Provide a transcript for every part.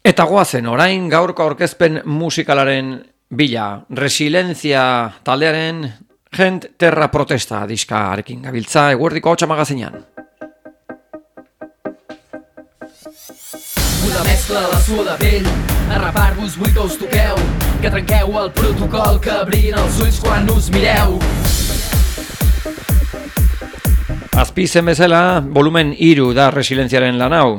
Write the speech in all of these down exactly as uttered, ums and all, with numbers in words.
Eta goazen, orain gaurko aurkezpen musikalaren bila, Resilientzia taldearen Gent Terra Protesta diskarekin gabiltza eguerdiko hotsa magazinean. Una mescla de la suor de pell, a rapar-vos vull que us toqueu, que trenqueu el protocol, que brillin els ulls quan us mireu. Azpizen bezala, volumen hiru da Resilientziaren lan hau.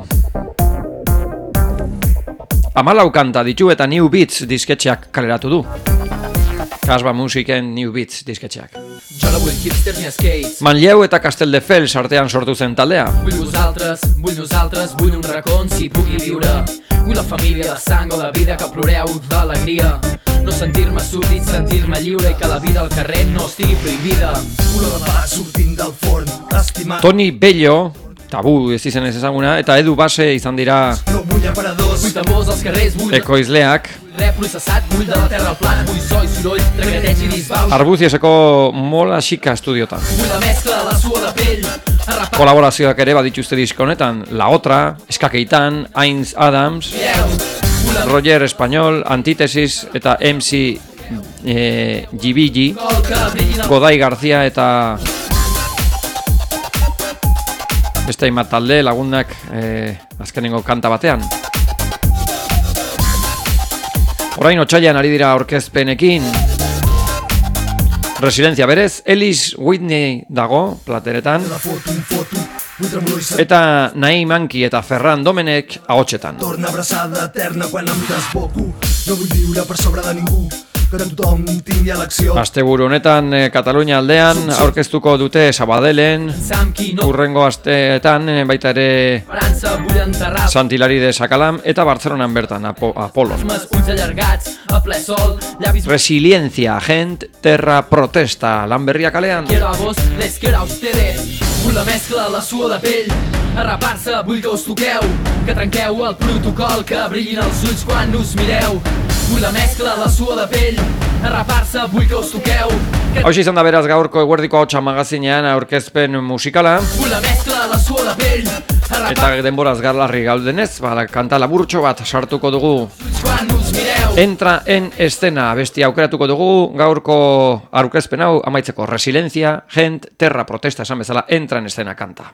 Hamalau kanta ditu eta New Beats disketxeak kaleratu du. Kasba Musiken New Beats disketxeak. Jo no vull hipsters ni skates. Manlleu eta Castelldefels artean sortu zen taldea. Vull vosaltres, vull nosaltres, vull un racó on s'hi pugui viure. Vull la família de sang o de vida que ploreu d'alegria. No sentir-me súbdit, sentir-me lliure i que la vida al carrer no estigui prohibida. Olor de pa sortint del forn, estimat. Toni Bello, Tabu ez izen ez ezaguna, eta Edu Base izan dira No vull aparadors. Vull tambors als carrers, vull ekoizleak. rep processat, vull de la terra al plat, vull so i soroll, regateig i disbaus. Arbuzieseko Mola Xika estudiotan. Vull la mescla de la suor de pell, a rapar Kolaborazioak ere badituzte disko honetan, La Otra, Eskakeitan, Ainz Adams, Vull la Roger Espanyol, Antitesis eta M C eh, Gibigi, col que brillin el Godai Garzia eta beste hainbat talde lagunak eh, azkenengo kanta batean. Orain otsailean ari dira aurkezpenekin. Resilientzia berez, Ellis Whitney dago plateretan, La foto, un foto, vull tremolor i set. eta Naim Anki eta Ferran Domenech ahotsetan. Torna abraçada eterna quan em desboco. No vull viure per sobre de ningú, que tothom tingui elecció. Asteburu honetan eh, Katalunia aldean aurkeztuko dute Sabadellen, Sam qui no urrengo asteetan eh, baita ere esperança, vull enterrar Sant Hilari de Sakalam eta Bartzelonan bertan, Apo Apolon. els ulls allargats, a ple sol, llavis Resilientzia, Gent Terra Protesta, lan berria kalean. quiero a vos, les quiero a ustedes. Vull la mescla de la suor de pell, a rapar-se, vull que us toqueu, que trenqueu el protocol, que brillin els ulls quan us mireu. Vull la mescla de la suor de pell, a rapar-se, vull que us toqueu, que Hauxe izan da beraz gaurko eguerdiko hotsa magazinean aurkezpen musikala, vull la mescla de la suor de pell, a eta rapar-se, denboraz garlarri gaudenez, ba, kanta laburtxo bat sartuko dugu. quan us mireu. Entra en escena, besti aukeratuko dugu, gaurko aurkezpen hau amaitzeko. Resilientzia, Gent Terra Protesta esan bezala, entra en escena kanta.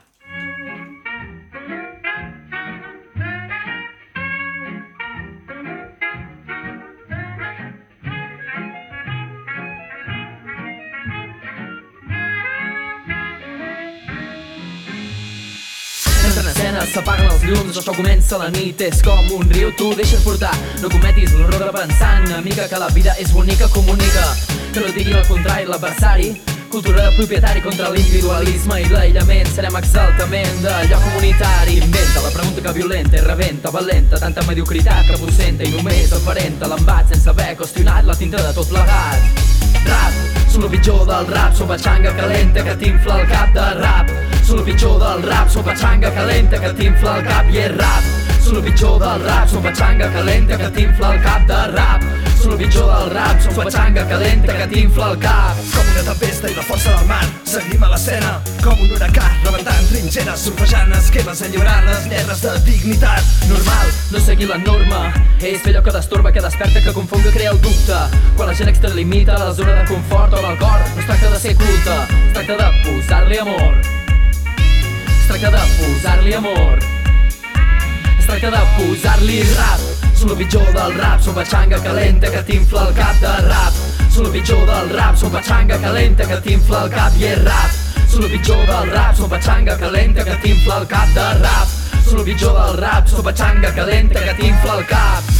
Entra en escena, s'apaguen els llums, això comença la nit, és com un riu, tu deixa't portar, no cometis l'error de pensar una mica que la vida és bonica, comunica, que no et diguin el contrari l'adversari, cultura de propietari contra l'individualisme i l'aïllament, serem exaltament d'allò comunitari, inventa la pregunta que violenta i rebenta, valenta, tanta mediocritat que aposenta i només aparenta l'embat sense haver qüestionat la tinta de tot plegat. Rap, sóc el pitjor del rap, sóc batxanga calenta que t'infla el cap de rap. Sóc el pitjor del rap, sóc batxanga calenta que t'infla el cap i és rap. Sóc el pitjor del rap, sóc batxanga calenta que t'infla el cap de rap. Sóc el pitjor del rap, sóc batxanga calenta que t'infla el cap. Com una tempesta i la força del mar, seguim a l'escena com un huracà, rebentant trinxeres, surfejant esquemes, alliberant les lletres de dignitat normal. No seguir la norma, és fer allò que destorba, que desperta, que confon, que crea el dubte. Quan la gent extralimita la zona de confort o del cor, no es tracta de ser culte, es tracta de posar-li amor. Es tracta de posar-li amor. Es tracta de posar-li rap. Sóc el pitjor del rap, sóc batxanga calenta que t'infla el cap de rap. Sóc el pitjor del rap, sóc batxanga calenta que t'infla el cap i és rap. Sóc el pitjor del rap, sóc batxanga calenta que t'infla el cap de rap. Sóc el pitjor del rap, sóc batxanga calenta que t'infla el cap.